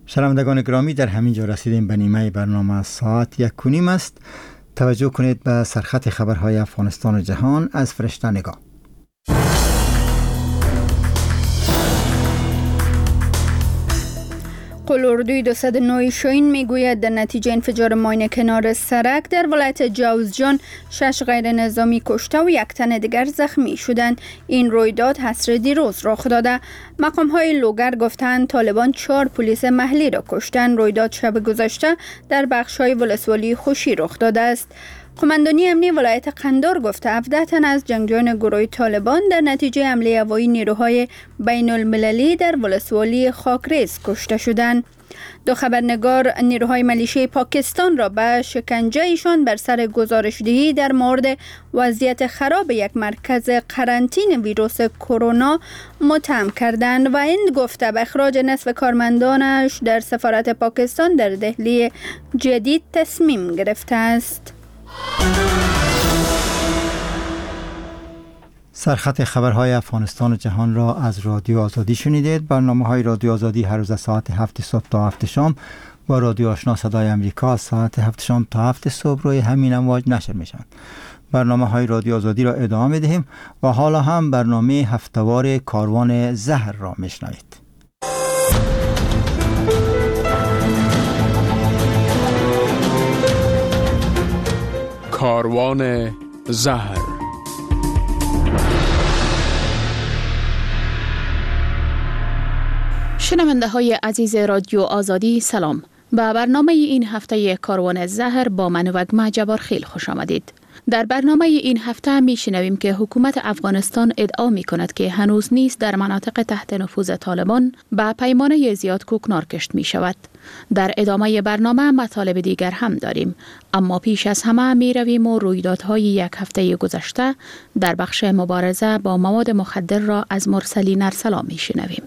شنوندگان گرامی، در همین جا رسیدیم به نیمه برنامه. ساعت 1:30 است. توجه کنید به سرخط خبرهای افغانستان و جهان از فرشته نگاه. قلوردوی 209 شاهین میگوید در نتیجه انفجار ماین کنار سرک در ولایت جوزجان 6 غیر نظامی کشته و 1 تن دیگر زخمی شدند. این رویداد عصر دیروز رخ داده. مقام های لوگر گفتند طالبان 4 پلیس محلی را کشتند. رویداد شب گذشته در بخش های ولسوالی خوشی رخ داده است. قماندانی امنی ولایت قندار گفته 17 تن از جنگجویان گروه طالبان در نتیجه حمله هوایی نیروهای بین المللی در ولسوالی خاکریز کشته شدند. 2 خبرنگار نیروهای ملیشه پاکستان را به شکنجه ایشان بر سر گزارشدهی در مورد وضعیت خراب یک مرکز قرنطینه ویروس کرونا متهم کردند و هند گفته به اخراج نصف کارمندانش در سفارت پاکستان در دهلی جدید تصمیم گرفته است. سرخط خبرهای افغانستان و جهان را از رادیو آزادی شنیدید. برنامه‌های رادیو آزادی هر روز از ساعت 7 صبح تا 7 شام با رادیو آشنا صدای امریکا از ساعت 7 شام تا 7 صبح روی همین امواج نشر میشوند. برنامه‌های رادیو آزادی را ادامه می‌دهیم و حالا هم برنامه هفته‌وار کاروان زهر را میشنوید. کاروان زهر. شنونده های عزیز رادیو آزادی سلام. به برنامه این هفته کاروان زهر با من وگمه جبارخیل خوش آمدید. در برنامه این هفته می شنویم که حکومت افغانستان ادعا می کند که هنوز نیز در مناطق تحت نفوذ طالبان به پیمانه زیاد کوکنار کشت می شود. در ادامه برنامه مطالب دیگر هم داریم، اما پیش از همه می رویم و رویدادهای یک هفته گذشته در بخش مبارزه با مواد مخدر را از مرسلین ارسلا می شنویم.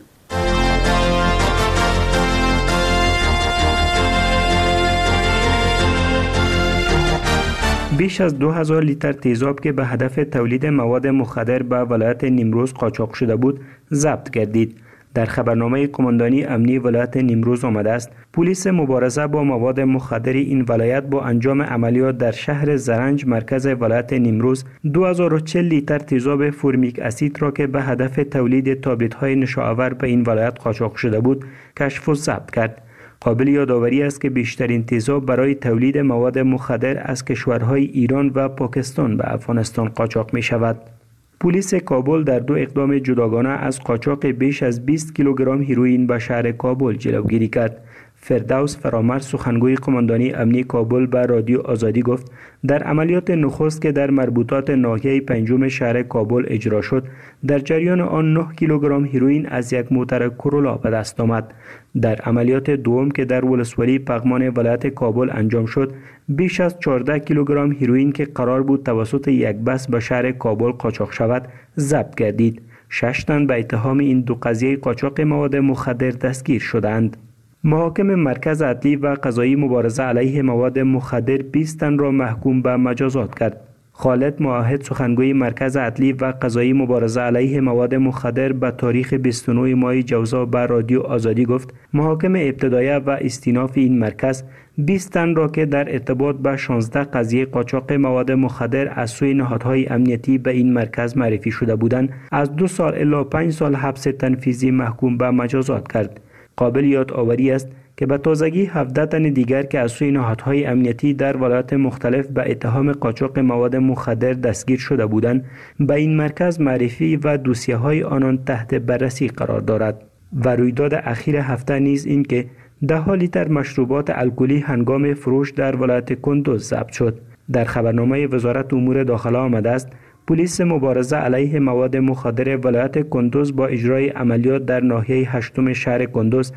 بیش از 2000 لیتر تیزاب که به هدف تولید مواد مخدر به ولایت نیمروز قاچاق شده بود ضبط گردید. در خبرنامه قماندانی امنی ولایت نیمروز آمده است پلیس مبارزه با مواد مخدر این ولایت با انجام عملیات در شهر زرنج مرکز ولایت نیمروز 2040 لیتر تیزاب فرمیک اسید را که به هدف تولید تابلت‌های نشاآور به این ولایت قاچاق شده بود کشف و ضبط کرد. قابل یادآوری است که بیشترین تیزاب برای تولید مواد مخدر از کشورهای ایران و پاکستان به افغانستان قاچاق می شود. پلیس کابل در 2 اقدام جداگانه از قاچاق بیش از 20 کیلوگرم هیروئین به شهر کابل جلوگیری کرد. فردوس فرامرز سخنگوی قماندانی امنی کابل به رادیو آزادی گفت در عملیات نخست که در مربوطات ناحیه 5 شهر کابل اجرا شد در جریان آن 9 کیلوگرم هیروئین از یک موتر کرولا به دست آمد. در عملیات دوم که در ولسوالی پغمان ولایت کابل انجام شد بیش از 14 کیلوگرم هیروئین که قرار بود توسط یک بس به شهر کابل قاچاق شود ضبط گردید. 6 تن به اتهام این 2 قضیه قاچاق مواد مخدر دستگیر شدند. محاکم مرکز عدلی و قضایی مبارزه علیه مواد مخدر 20 تن را محکوم به مجازات کرد. خالد معاهد سخنگوی مرکز عدلی و قضایی مبارزه علیه مواد مخدر به تاریخ 29 ماه جوزا به رادیو آزادی گفت محاکم ابتدایه و استیناف این مرکز 20 تن را که در ارتباط با 16 قضیه قاچاق مواد مخدر از سوی نهادهای امنیتی به این مرکز معرفی شده بودند از 2 سال الی 5 سال حبس تنفیذی محکوم به مجازات کرد. قابل یادآوری است که به تازگی 17 تن دیگر که از سوی نهادهای امنیتی در ولایات مختلف به اتهام قاچاق مواد مخدر دستگیر شده بودند به این مرکز معرفی و دوسیه‌های آنان تحت بررسی قرار دارد. و رویداد اخیر هفته نیز این که 10 لیتر مشروبات الکلی هنگام فروش در ولایت کندوز ضبط شد. در خبرنامه وزارت امور داخله آمده است پلیس مبارزه علیه مواد مخدر ولایت کندوز با اجرای عملیات در ناحیه 8 شهر کندوز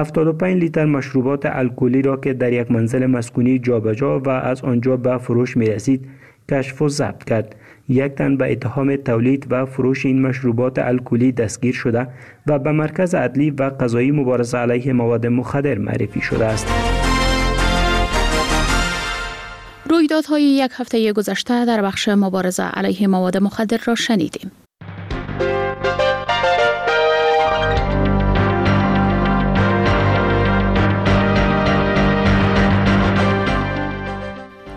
75 لیتر مشروبات الکلی را که در یک منزل مسکونی جابجا و از آنجا به فروش می رسید کشف و ضبط کرد. 1 تن به اتهام تولید و فروش این مشروبات الکلی دستگیر شده و به مرکز عدلی و قضایی مبارزه علیه مواد مخدر معرفی شده است. رویدادهای یک هفته گذشته در بخش مبارزه علیه مواد مخدر را شنیدیم.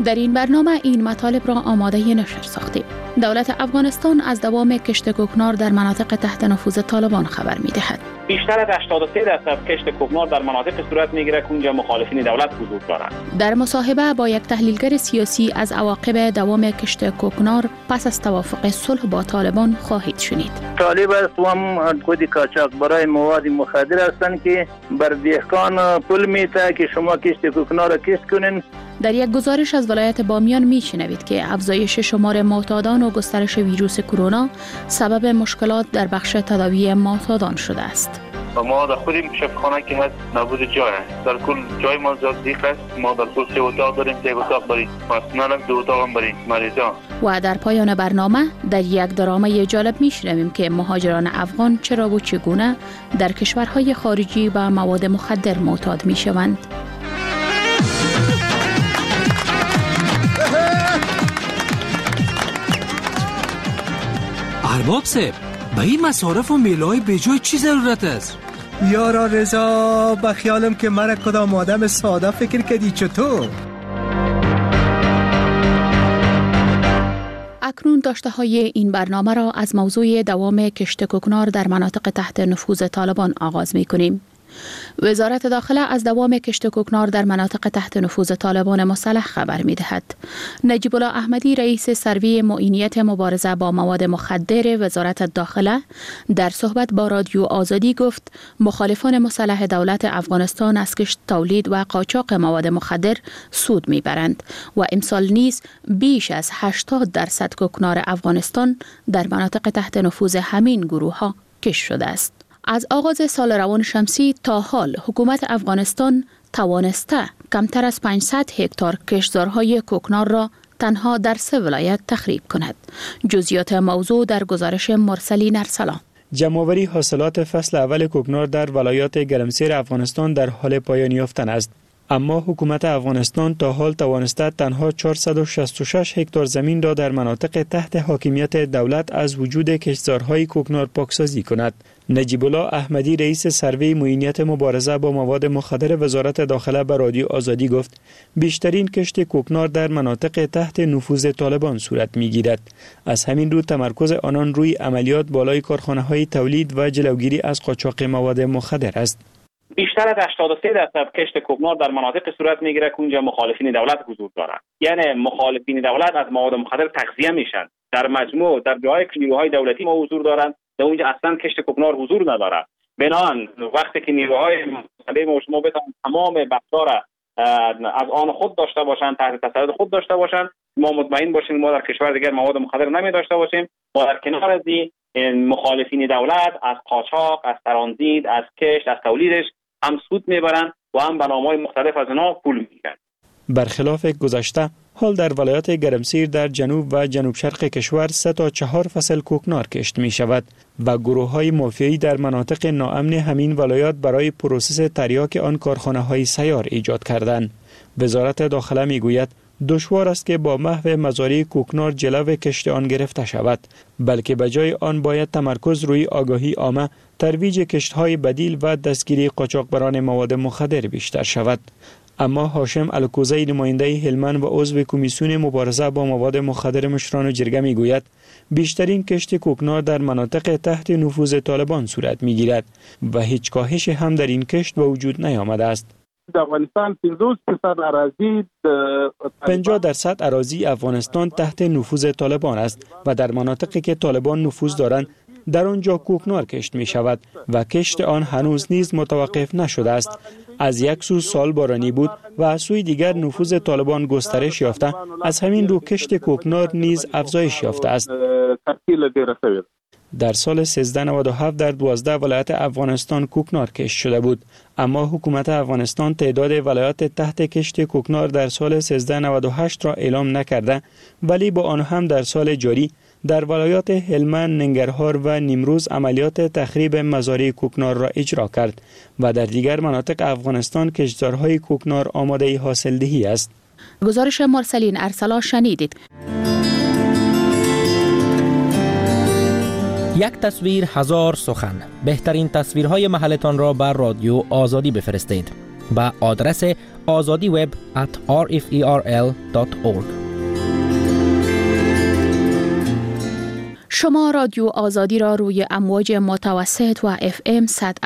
در این برنامه این مطالب را آماده نشر ساختیم. دولت افغانستان از دوام کشت کوکنار در مناطق تحت نفوذ طالبان خبر می‌دهد. بیشتر از 83% کشت کوکنار در مناطق صورت می‌گیرد که اونجا مخالفین دولت حضور دارند. در مصاحبه با یک تحلیلگر سیاسی از عواقب دوام کشت کوکنار پس از توافق صلح با طالبان خواهید شنید. طالب است و هم خود قاچاق برای مواد مخدر هستند که بر دهقان پول میده که شما کشت کوکنار را کشت کنین. در یک گزارش از ولایت بامیان میشنوید که افزایش شمار معتادان و گسترش ویروس کرونا سبب مشکلات در بخش تداوی معتادان شده است. ما در خودیم شفاخانه که هست نبود جای است. در کل جای ما زیاد دیق است. ما در کل 3 اتاق داریم، 3 اتاق برای پرسنل، 2 اتاق برای مریضان. و در پایان برنامه در یک درامه جالب میشنویم که مهاجران افغان چرا و چگونه در کشورهای خارجی به مواد مخدر معتاد میشوند. ارباب صاحب، به این مصارف و میله‌های بجای چی ضرورت است؟ یارا رضا، به خیالم که مرا کدام آدم ساده فکر کردی چطور؟ اکنون داشته های این برنامه را از موضوع دوام کشت کوکنار در مناطق تحت نفوذ طالبان آغاز می کنیم. وزارت داخله از دوام کشت کوکنار در مناطق تحت نفوذ طالبان مسلح خبر می دهد. نجیب الله احمدی رئیس سروی معینیت مبارزه با مواد مخدر وزارت داخله در صحبت با رادیو آزادی گفت مخالفان مسلح دولت افغانستان از کشت تولید و قاچاق مواد مخدر سود می برند و امسال نیز بیش از 80% کوکنار افغانستان در مناطق تحت نفوذ همین گروه ها کشت شده است. از آغاز سال روان شمسی تا حال حکومت افغانستان توانسته کمتر از 500 هکتار کشتزارهای کوکنار را تنها در 3 ولایت تخریب کند. جزئیات موضوع در گزارش مرسلین ارسلان. جمع‌آوری حاصلات فصل اول کوکنار در ولایات گرمسیر افغانستان در حال پایان یافتن است. اما حکومت افغانستان تا حال توانسته تنها 466 هکتار زمین را در مناطق تحت حاکمیت دولت از وجود کشتزارهای کوکنار پاکسازی کند. نجیب الله احمدی رئیس سروی معینیت مبارزه با مواد مخدر وزارت داخله به رادیو آزادی گفت بیشترین کشت کوکنار در مناطق تحت نفوذ طالبان صورت می‌گیرد. از همین رو تمرکز آنان روی عملیات بالای کارخانه‌های تولید و جلوگیری از قاچاق مواد مخدر است. بیشتر از 83% کشت کوکنار در مناطق صورت میگیره که اونجا مخالفین دولت حضور دارند. یعنی مخالفین دولت از مواد مخدر تغذیه میشن. در مجموع در جای که نیروهای دولتی ما حضور دارند، در اونجا اصلا کشت کوکنار حضور نداره. بنابراین وقتی که نیروهای مخالف ما بتوانند تمام بخش‌ها را از آن خود داشته باشند، تحت تسلط خود داشته باشند، ما مطمئن باشیم ما در کشور دیگر مواد مخدر نمی داشته باشیم. و در کنار از این مخالفین دولت از قاچاق، از ترانزیت، از کشت، از تولیدش هم سود میبرند و هم به نام‌های مختلف از آنها پول میگیرند. برخلاف گذشته، حال در ولایت گرمسیر در جنوب و جنوب شرق کشور 3 تا 4 فصل کوکنار کشت می شود و گروه‌های مافیایی در مناطق ناامن همین ولایات برای پروسس تریاک آن کارخانه‌های سیار ایجاد کردند. وزارت داخله می گوید دشوار است که با محو مزارع کوکنار جلو کشت آن گرفته شود، بلکه به جای آن باید تمرکز روی آگاهی عامه، ترویج کشت‌های بدیل و دستگیری قاچاقبران مواد مخدر بیشتر شود. اما هاشم الکوزی نماینده هلمند و عضو کمیسیون مبارزه با مواد مخدر مشران جرگه میگوید بیشترین کشت کوکنار در مناطق تحت نفوذ طالبان صورت میگیرد و هیچ کاهش هم در این کشت به وجود نیامده است. در افغانستان 50% اراضی 50% اراضی افغانستان تحت نفوذ طالبان است و در مناطقی که طالبان نفوذ دارند در آنجا کوکنار کشت می شود و کشت آن هنوز نیز متوقف نشده است. از یک سو سال بارانی بود و از سوی دیگر نفوذ طالبان گسترش یافته، از همین رو کشت کوکنار نیز افزایش یافته است. در سال 1397 در 12 ولایت افغانستان کوکنار کشت شده بود، اما حکومت افغانستان تعداد ولایات تحت کشت کوکنار در سال 1398 را اعلام نکرده، ولی با آن هم در سال جاری در ولایات هلمند، ننگرهار و نیمروز عملیات تخریب مزارع کوکنار را اجرا کرد و در دیگر مناطق افغانستان کشتزارهای کوکنار آماده حاصلدهی است. گزارش مرسلین ارسلان شنیدید. یک تصویر هزار سخن. بهترین تصویرهای محلتان را بر رادیو آزادی بفرستید. به آدرس azadiweb@rferl.org. شما رادیو آزادی را روی امواج متوسط و FM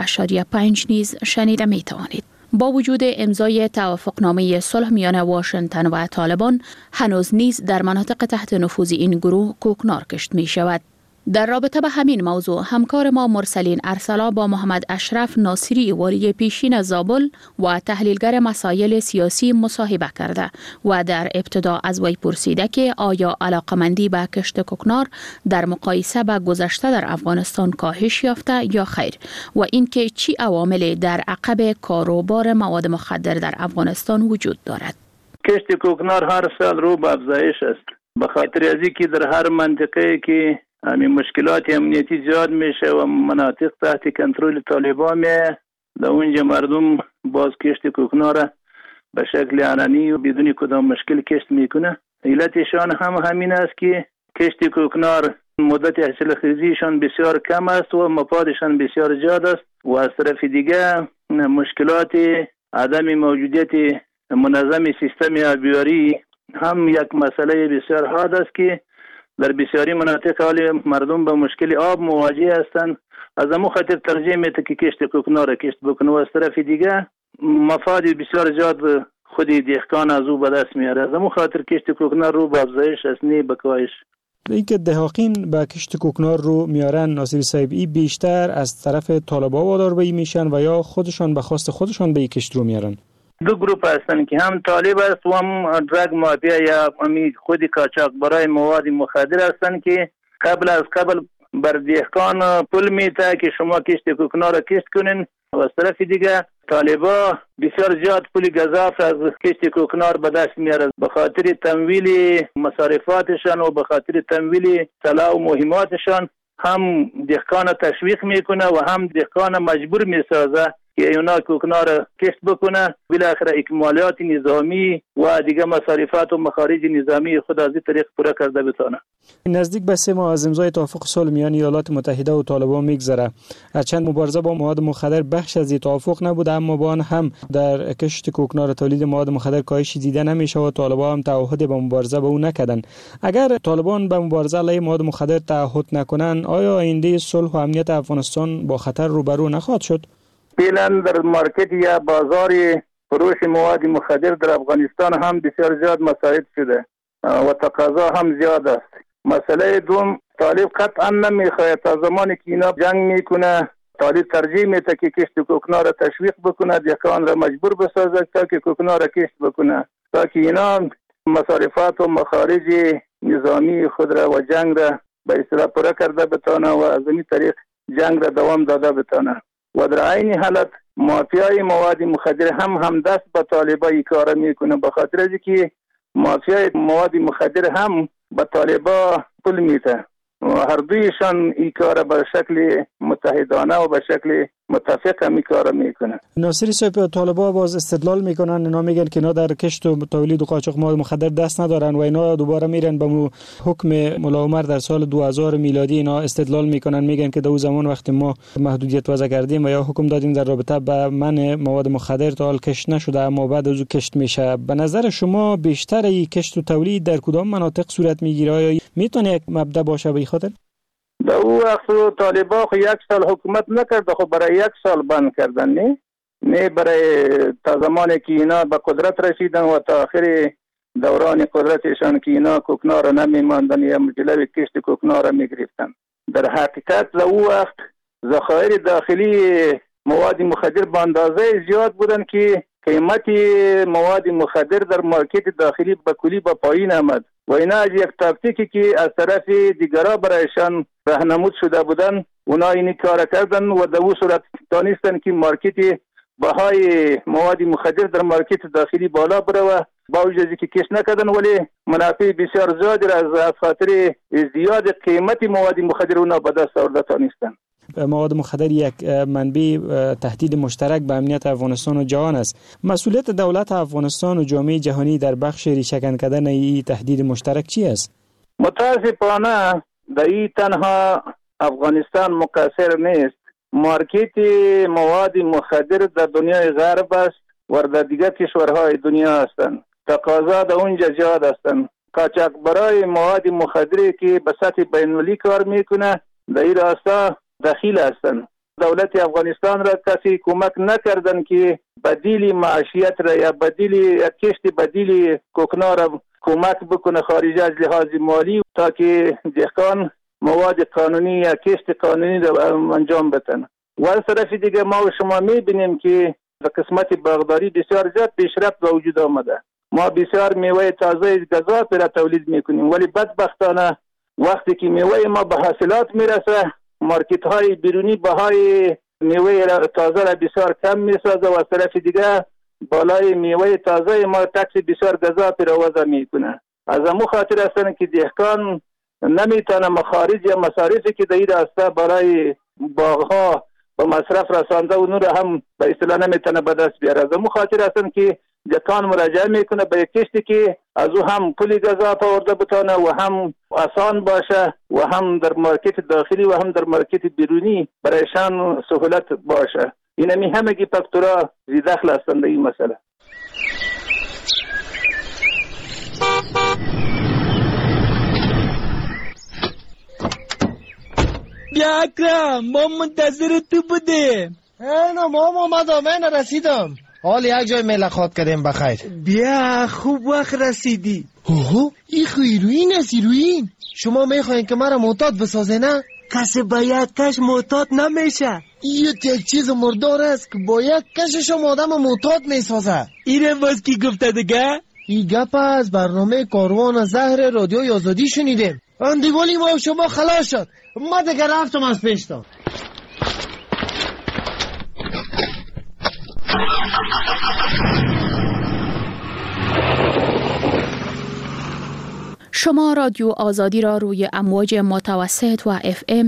100.5 نیز شنیده می توانید. با وجود امضای توافقنامه صلح میان واشنگتن و طالبان، هنوز نیز در مناطق تحت نفوذ این گروه کوکنار کشت می شود. در رابطه به همین موضوع همکار ما مرسلین ارسلا با محمد اشرف ناصری والی پیشین زابل و تحلیلگر مسائل سیاسی مصاحبه کرده و در ابتدا از وی پرسیده که آیا علاقمندی به کشت کوکنار در مقایسه با گذشته در افغانستان کاهش یافته یا خیر و اینکه چی عواملی در عقب کاروبار مواد مخدر در افغانستان وجود دارد. کشت کوکنار هر سال رو به افزایش است، به خاطر از اینکه در هر منطقه که همین مشکلات امنیتی زیاد میشه و مناطق تحت کنترل طالبان میه، در اونجا مردم باز کشت کوکنار به شکل علنی و بدون کدام مشکل کشت میکنه. علتشان هم همین است که کشت کوکنار مدت حاصل خیزیشان بسیار کم است و مفادشان بسیار زیاد است و از طرف دیگه مشکلات عدم موجودیت منظم سیستم آبیاری هم یک مسئله بسیار حاد است که در بسیاری مناطق حال مردم به مشکل آب مواجه هستند. از همون خاطر ترجیح میده که کشت کوکنار کشت بکنه و از طرف دیگه مفاد بسیار زیاد خود دهقان از او به دست میاره. از همون خاطر کشت کوکنار رو به افزایش است، نه به کاهش. اینکه دهقان به کشت کوکنار رو میارن ناصری صاحب، این بیشتر از طرف طالبان وادار به این میشن و یا خودشان به خواست خودشان به این کشت رو میارن؟ دو گروپ هستن که هم طالب است و هم درگ مافیا یا خود قاچاق برای مواد مخدر هستن که قبل بر دهقان پول میده که شما کشت کوکنار را کشت کنین و از طرف دیگه طالبا بسیار زیاد پول گزاف از کشت کوکنار به دست میاره به خاطر تمویل مصارفاتشان و به خاطر تمویل طلا و مهماتشان. هم دهقان تشویق میکنه و هم دهقان مجبور میسازه که اونا کوکنار کشت بکنه، بالاخره اکمالات نظامی و دیگه مصارفات و مخارج نظامی خود از این طریق پورا کرده بتونه. نزدیک به 3 ماه از امضای توافق صلح میان ایالات متحده و طالبان میگذره. هرچند مبارزه با مواد مخدر بخش از این توافق نبوده، اما با آن هم در کشت کوکنار تولید مواد مخدر کاهشی دیده نمیشه و طالبان هم تعهد به مبارزه با اون نکردن. اگر طالبان به مبارزه علیه مواد مخدر تعهد نکنن، آیا آینده صلح و امنیت افغانستان با خطر روبرو نخواهد شد؟ فعلا در مارکت یا بازار فروش مواد مخدر در افغانستان هم بسیار زیاد مساعد شده و تقاضا هم زیاد است. مسئله دوم، طالب قطعا نمیخواد تا زمانی که اینا جنگ میکنه، طالب ترجیح میده که کشت کوکنار را تشویق بکنه، دهقان را مجبور بسازه تا که کوکنار را کشت بکنه، تا که اینا مصارفات و مخارج نظامی خود را و جنگ را به اصطلاح پورا کرده بتونه و از این طریق جنگ را دوام داده بتونه. و در عین حالت مافیای مواد مخدر هم دست به طالبای کار میکنه، به خاطر از که مافیای مواد مخدر هم به طالبا پول میده و هر دویشان این کار به شکل متحدانه و به شکل متفق هم کار میکنه. ناصری صاحب، طالبا باز استدلال میکنن، اینا میگن که اینا در کشت و تولید و قاچاق مواد مخدر دست ندارن و اینا دوباره میرن به حکم ملا عمر در سال 2000 میلادی. اینا استدلال میکنن، میگن که در اون زمان وقتی ما محدودیت وضع کردیم و یا حکم دادیم در رابطه با منع مواد مخدر تا حال کشت نشده اما بعد از اون کشت میشه. به نظر شما بیشتر این کشت و تولید در کدام مناطق صورت میگیره؟ آیا میتونه یک مبدا باشه به خاطر؟ در او وقت طالبا خو 1 سال حکومت نکرده، خو برای 1 سال بند کردن، نه برای تا زمانی که اینا به قدرت رسیدن و تا آخر دوران قدرتشان که اینا کوکنار نمیماندن یا مجلب کشت کوکنار میگرفتن. در حقیقت در او وقت ذخایر داخلی مواد مخدر به اندازه زیاد بودن که قیمت مواد مخدر در مارکت داخلی به کلی به پایین آمد و اینا از یک تاکتیکی که از طرف دیگرها برایشان راهنمود شده بودن اونا این کار کردن و در اون صورت دانستن که مارکت بهای مواد مخدر در مارکت داخلی بالا بره و با وجود که کش نکردن ولی منافع بسیار زیادی از خاطر زیاد قیمت مواد مخدر اونا به دست آورده دانستن. مواد مخدر یک منبع تهدید مشترک به امنیت افغانستان و جهان است. مسئولیت دولت افغانستان و جامعه جهانی در بخش ریشه‌کن کردن این تهدید مشترک چی است؟ متاسفانه در این تنها افغانستان مقصر نیست. مارکت مواد مخدر در دنیای غرب است در دیگر کشورهای دنیا هستند. تقاضا در اونجا زیاد هستند. قاچاقبرای مواد مخدری که به سطح بین‌المللی کار میکنه در این راستا دخیل هستند. دولت افغانستان را کسی کمک نکردن که بدیل معیشت را یا بدیل کشت بدیل کوکنار را کمک بکنه خارج از لحاظ مالی تا که دهقان مواد قانونی یا کشت قانونی را انجام بدن. و از طرف دیگه ما و شما میبینیم که در قسمت باغداری بسیار زیاد پیشرفت به وجود آمده. ما بسیار میوه تازه گزاف را تولید میکنیم، ولی بدبختانه وقتی که میوه ما به حاصلات میرسه مارکت های بیرونی بهای میوه تازه را بسیار کم میسازه و از طرف دیگه بالای میوه تازه ما تکس بسیار گزاف را وضع میکنه. از امو خاطر هستن که دهقان نمیتونه مخارج یا مصارفی که در این راسته برای باغها به مصرف رسانده و نور هم به اصطلاح نمیتونه به دست بیاره. از امو خاطر هستن که دهقان مراجعه میکنه به کشتی که از او هم پولی گزاف آورده بتونه و هم آسان باشه و هم در مارکت داخلی و هم در مارکت بیرونی برایشان سهولت باشه. اینمی همگی فاکتورها زی دخل هستند این مسئله. بیا اکرم، ما منتظر تو بودیم. اینو ماما اومدم، من رسیدم. حال یک جای ملاقات کردیم بخیر. بیا خوب وقت رسیدی. اوه این هیروین است. هیروین شما میخواین که مرا معتاد بسازه نه؟ کسی با یک کش معتاد نمیشه. این یک چیز مردار است که با یک کشش آدم معتاد میسازه. اینه باز کی گفته دیگه؟ این گپ از برنامه کاروان زهر رادیوی آزادی شنیدیم. اندیوالی ما و شما خلاص شد. ما دیگه رفتم از پیشتان. شما رادیو آزادی را روی امواج متوسط و FM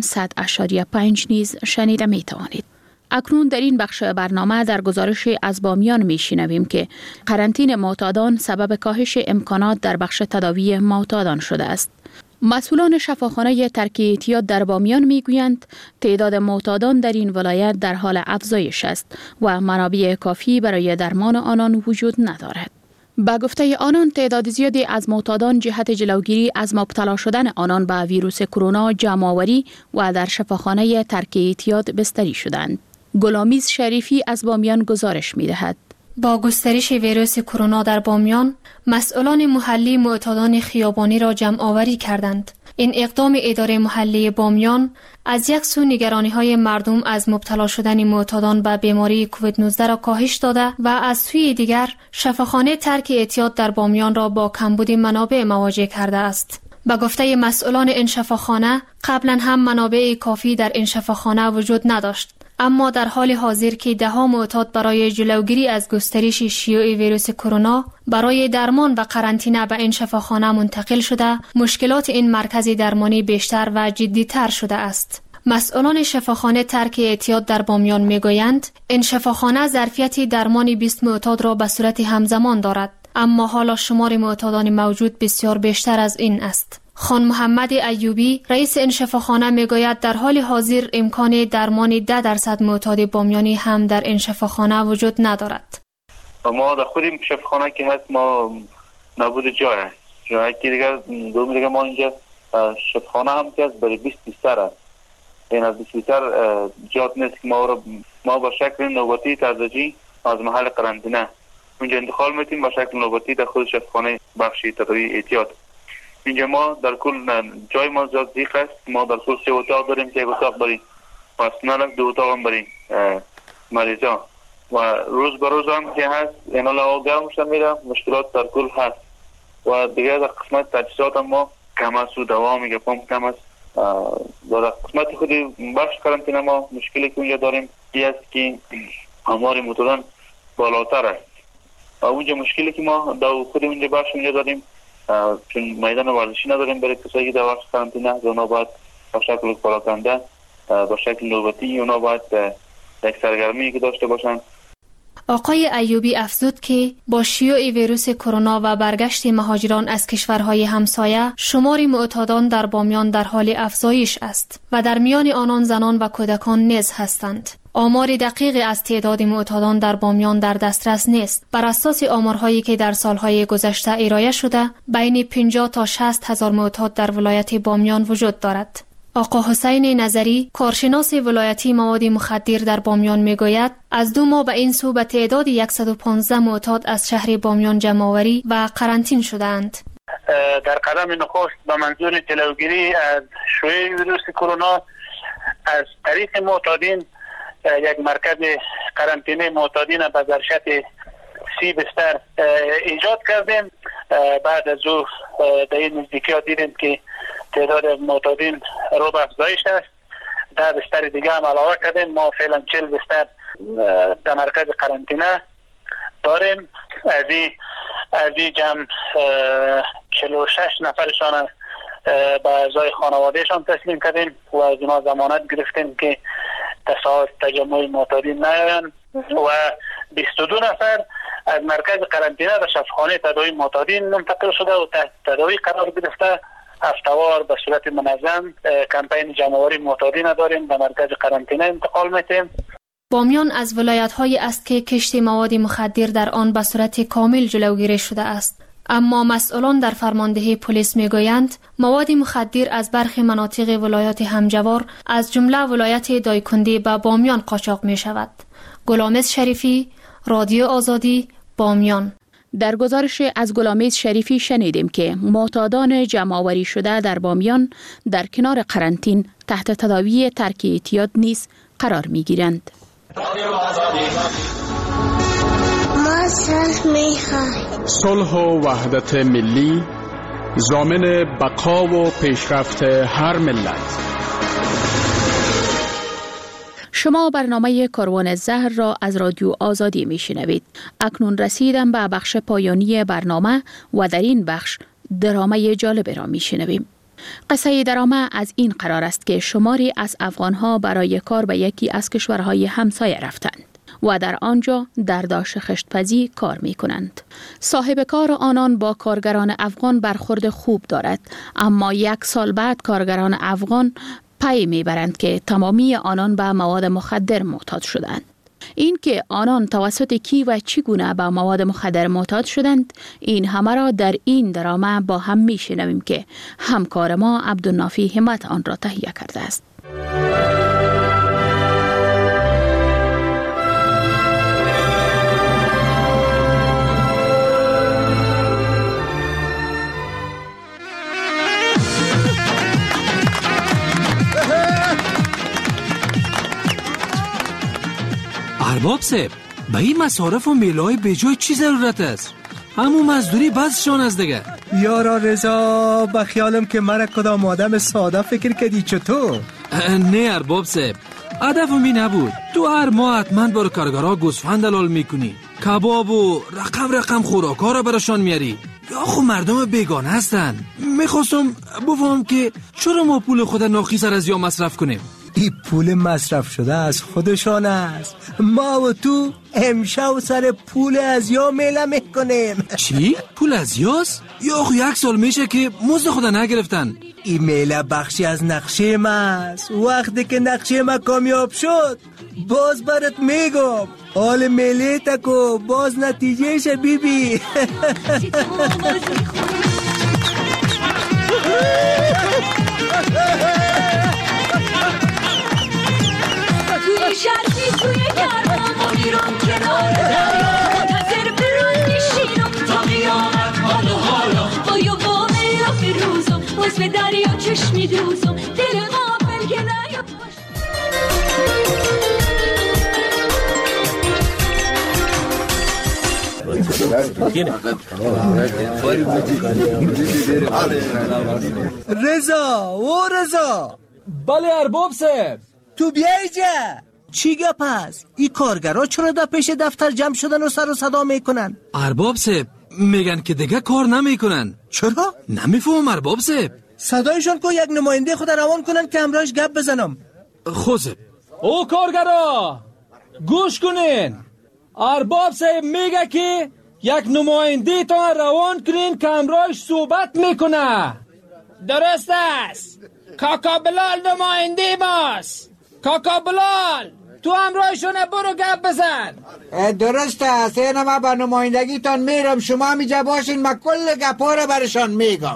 100.5 نیز شنیده می توانید. اکنون در این بخش برنامه در گزارش از بامیان می شنویم که قرنطینه معتادان سبب کاهش امکانات در بخش تداوی معتادان شده است. مسئولان شفاخانه ترک اعتیاد در بامیان می گویند تعداد معتادان در این ولایت در حال افزایش است و منابع کافی برای درمان آنان وجود ندارد. با گفته آنان تعداد زیادی از معتادان جهت جلوگیری از مبتلا شدن آنان به ویروس کرونا جمع‌آوری و در شفاخانه ترک اعتیاد بستری شدند. گلامیز شریفی از بامیان گزارش می دهد. با گسترش ویروس کرونا در بامیان، مسئولان محلی معتادان خیابانی را جمع آوری کردند. این اقدام اداره محلی بامیان از یک سو نگرانی‌های مردم از مبتلا شدن معتادان به بیماری کووید 19 را کاهش داده و از سوی دیگر شفاخانه ترک اعتیاد در بامیان را با کمبود منابع مواجه کرده است. با گفته مسئولان این شفاخانه، قبلا هم منابع کافی در این شفاخانه وجود نداشت. اما در حال حاضر که ده‌ها معتاد برای جلوگیری از گسترش شیوع ویروس کرونا برای درمان و قرنطینه به این شفاخانه منتقل شده، مشکلات این مرکز درمانی بیشتر و جدی‌تر شده است. مسئولان شفاخانه ترک اعتیاد در بامیان میگویند این شفاخانه ظرفیت درمان 20 معتاد را به صورت همزمان دارد، اما حالا شمار معتادان موجود بسیار بیشتر از این است. خان محمد ایوبی رئیس این شفاخانه میگوید در حال حاضر امکان درمان 10% معتاد بامیانی هم در این شفاخانه وجود ندارد. ما در خود این شفاخانه که هست ما نبود جای که دیگر دوم دیگر ما اینجا شفاخانه هم که هست برای 20 بستر است. این از 20 بستر جات نیست که ما با شکل نوبتی تدریجی از محل قرنطینه اونجا انتقال میتیم با شکل نوبتی در خود شفاخانه بخش تداوی اعتیاد. اینجا ما در کل جای ما زیاد دیق است. ما در کل 3 اتاق داریم که یک اتاق برای پرسنل، 2 اتاق هم برای مریضا و روز به روز هم که هست اینا لوا گرم شده میره، مشکلات در کل هست و دیگه در قسمت تجهیزات هم ما کم است و دوا میگه پمپ کم است. در قسمت خود بخش قرنطینه ما مشکلی که اونجا داریم این است که آمار معتادان بالاتر است و اونجا مشکلی که ما در خود اونجا بخش اونجا داریم چون میدان ورزشی نداریم برای کسایی که در بخش قرنطینه اونا باید با شکل پراکنده با شکل نوبتی اونا باید یک سرگرمی که داشته باشن. آقای ایوبی افزود که با شیوع ویروس کرونا و برگشت مهاجران از کشورهای همسایه، شمار معتادان در بامیان در حال افزایش است و در میان آنان زنان و کودکان نیز هستند. آمار دقیقی از تعداد معتادان در بامیان در دسترس نیست. بر اساس آمارهایی که در سالهای گذشته ارائه شده، بین 50 تا 60 هزار معتاد در ولایت بامیان وجود دارد. آقا حسین نظری، کارشناس ولایتی مواد مخدر در بامیان میگوید از 2 ماه به این سو به تعداد 115 معتاد از شهر بامیان جمع‌آوری و قرنطین شدند. در قدم نخست به منظور جلوگیری از شیوع ویروس کرونا از طریق معتادین یک مرکز قرنطینه معتادین به ظرفیت 30 بستر ایجاد کردیم. بعد از او در این نزدیکی‌ها دیدیم که تعداد معتادین رو به افزایش است. 10 بستر دیگه هم علاوه کردیم. ما فعلا 40 بستر در مرکز قرنطینه داریم. از این جمع 46 نفرشان به اعضای خانوادهشان تسلیم کردیم و از اونا ضمانت گرفتیم که تصاحب تجمع معتادین نیاین و 22 نفر از مرکز قرنطینه به شفاخانه تداوی معتادین منتقل شده و تحت تداوی قرار گرفته. هفته‌وار به صورت منظم کمپین جمع‌آوری معتادین داریم، به مرکز قرنطینه انتقال می‌دیم. بامیان از ولایت‌هایی است که کشت مواد مخدر در آن به صورت کامل جلوگیری شده است. اما مسئولان در فرماندهی پلیس میگویند مواد مخدر از برخی مناطق ولایات همجوار از جمله ولایت دایکنده به بامیان قاچاق می شود. گلامز شریفی، رادیو آزادی، بامیان. در گزارش از گلامز شریفی شنیدیم که معتادان جمع‌آوری شده در بامیان در کنار قرنطین تحت تداوی ترک اعتیاد نیز قرار می گیرند. ما صلح می‌خوایم. صلح و وحدت ملی ضامن بقا و پیشرفت هر ملت. شما برنامه کاروان زهر را از رادیو آزادی میشنوید. اکنون رسیدم به بخش پایانی برنامه و در این بخش درامه جالب را میشنویم. قصه درامه از این قرار است که شماری از افغانها برای کار به یکی از کشورهای همسایه رفتند و در آنجا در داشت خشتپزی کار می کنند. صاحب کار آنان با کارگران افغان برخورد خوب دارد، اما 1 سال بعد کارگران افغان پی می برند که تمامی آنان به مواد مخدر معتاد شدند. این که آنان توسط کی و چگونه به مواد مخدر معتاد شدند، این همه را در این درامه با هم می شنویم که همکار ما عبدالنافی همت آن را تهیه کرده است. ارباب صاحب، به این مصارف و میلای بجای چی ضرورت است؟ همون مزدوری بسشان از دیگه. یارا رضا، به خیالم که مرا کدام آدم ساده فکر کردی چطور؟ نه ارباب صاحب، هدفم این نبود. تو هر ماه حتما بر کارگرها گوسفند دلال میکنی، کباب و رقم خوراکا را براشان میاری. یا خو مردم بیگانه هستن. میخواستم بفهم که چرا ما پول خود ناخی از یا مصرف کنیم؟ این پول مصرف شده از خودشان است. ما و تو امشب سر پول از یا میله میکنیم. چی؟ پول از یاست؟ یا خو 1 سال میشه که مزد خود نگرفتن. این میله بخشی از نقشه ما است. وقتی که نقشه ما کامیاب شد باز برات میگم. حال میله تکو باز نتیجهش بیبی. توی شرقی توی گرمان ما میرم کنار دریا، منتظر برون میشینم تا قیامت حالا با یه وامه یا فروزم باز به دریا چشمی دوزم دل غافل که نیا. رضا بله ارباب صاحب، تو بیایی جا. چی گپ هست؟ این کارگرها چرا در پیش دفتر جمع شدن و سر و صدا میکنن؟ ارباب صاحب میگن که دیگه کار نمیکنن. چرا؟ نمیفهم ارباب صاحب. صدایشان کو یک نماینده خود روان کنن که همراهش گپ بزنم. خوزه او کارگرها گوش کنین. ارباب صاحب میگه که یک نماینده تان روان کنین که امرایش صحبت میکنه. درست است. کاکا بلال نماینده ماست. کاکا بلال تو همراهشونه برو گپ بزن. درست است. اینا من با نمایندگی تان میرم، شما همیجا باشین، من کل گپا رو برشان میگم.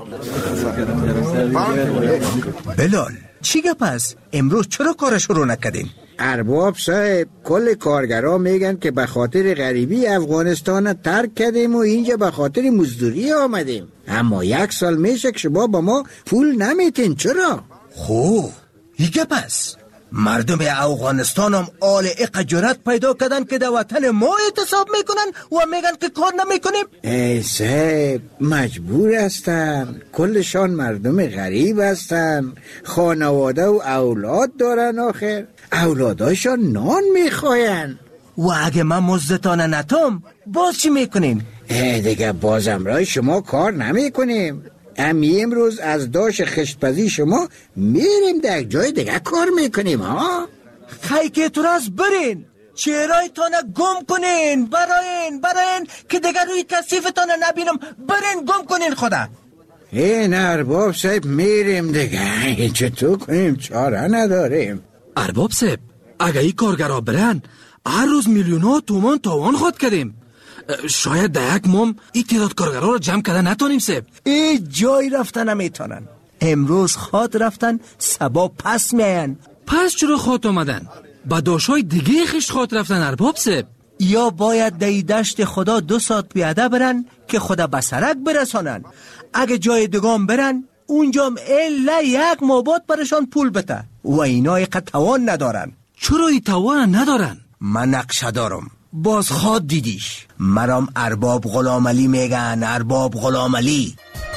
بلال چی گپ است؟ امروز چرا کارش رو نکردین؟ ارباب صاحب کل کارگرها میگن که به خاطر غریبی افغانستان ترک کردیم و اینجا به خاطر مزدوری آمدیم. اما 1 سال میشه که شما با ما پول نمیتین. چرا؟ خوب این گپ است. مردم افغانستان هم آل اق جرأت پیدا کردن که در وطن ما اعتصاب میکنن و میگن که کار نمیکنیم. ای صاحب مجبور هستن، کلشان مردم غریب هستن، خانواده و اولاد دارن، آخر اولاداشان نان میخواین. و اگه من مزدتان نتام باز چی میکنین؟ دیگه بازم رای شما کار نمیکنیم. امروز از داش خشتپزی شما میریم در جای دیگه کار میکنیم. ها خیلی که تو راست برین، چهرهای تانه گم کنین، براین که دیگه روی کثیف تانه نبینم. برین گم کنین خدا. این ارباب صاحب میریم دیگه، چطور کنیم؟ چاره نداریم. ارباب صاحب اگه این کارگرها برن هر روز میلیون‌ها تومان تاوان خود کردیم. شاید در یک مام این تعداد کارگرها رو جمع کردن نتانیم صاحب. این جای رفتن نمیتونن. امروز خاط رفتن سبا پس میاین. پس چرا خاط آمدن؟ با داشای دیگه خشت خاط رفتن ارباب صاحب. یا باید در دشت خدا 2 ساعت پیاده برن که خدا به سرک برسانن. اگه جای دگام برن اونجا الا 1 مابات برشان پول بده و اینا ایقا توان ندارن. چرا ای توان ندارن؟ من نقشه دارم. باز خواد دیدیش. مرام ارباب غلام علی میگن. ارباب غلام علی.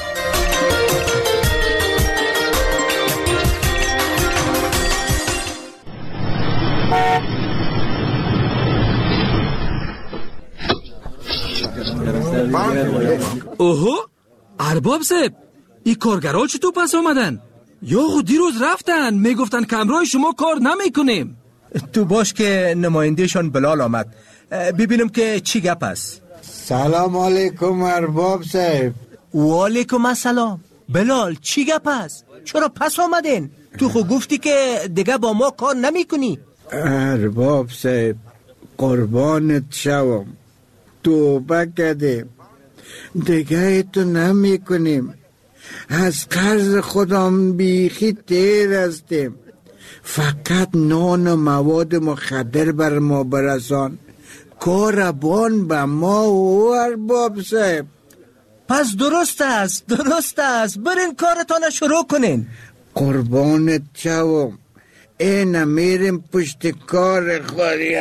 اوهو ارباب صاحب این کارگرها چطور پس آمدن؟ یا خود دیروز رفتن میگفتن که امرای شما کار نمیکنیم. تو باش که نمایندهشان بلال آمد، ببینم که چی گپ است. سلام علیکم ارباب صاحب. و علیکم السلام. بلال چی گپ است؟ چرا پس آمدین؟ تو خود گفتی که دیگه با ما کار نمی کنی. ارباب صاحب قربانت شوم، توبه کردیم، دیگه تو نمی کنیم. از قرض خودم بیخی تیر هستیم. فقط نان و مواد مخدر بر ما برسان. کاربان به ما و ارباب صاحب. پس درست است. برین کارتان شروع کنین. قربانت شوم، این میریم پشت کار خودی.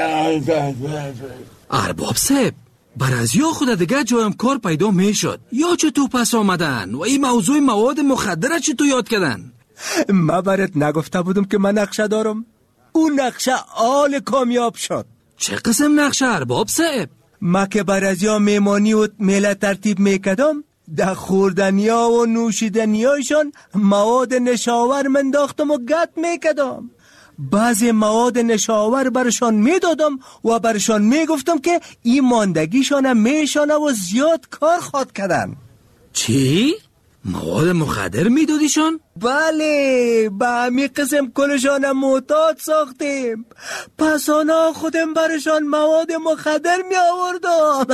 ارباب صاحب برازیا خود دیگه جایم کار پیدا میشد. یا چطور پس آمدن و این موضوع مواد مخدر چطور یاد کردن؟ من برات نگفته بودم که من نقشه دارم؟ اون نقشه آل کامیاب شد. چه قسم نقشه ارباب صاحب؟ ما که برازیا میمانی و میله ترتیب میکدم، در خوردنیا و نوشیدنیایشان مواد نشاور منداختم و گت میکدم. بعضی مواد نشاور برشان میدادم و برشان میگفتم که این ماندگیشان میشانه و زیاد کار خواد کردن. چی؟ مواد مخدر میدادیشان؟ بله، به همی قسم کلشان معتاد ساختیم. پس آنا خودم برشان مواد مخدر می آوردم.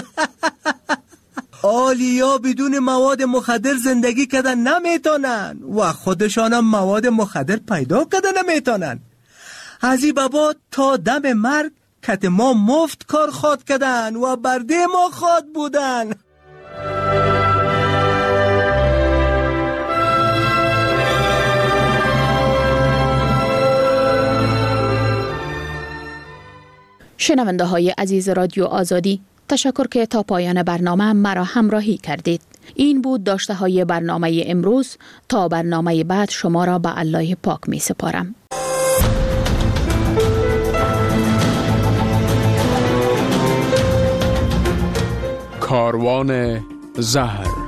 آلیا بدون مواد مخدر زندگی کردن نمیتونن و خودشان هم مواد مخدر پیدا کردن نمیتونن. از این بابا تا دم مرگ کت ما مفت کار خواد کردن و برده ما خواد بودن. شنونده های عزیز رادیو آزادی، تشکر که تا پایان برنامه مرا همراهی کردید. این بود داشته های برنامه امروز. تا برنامه بعد شما را به الله پاک می سپارم. کاروان زهر.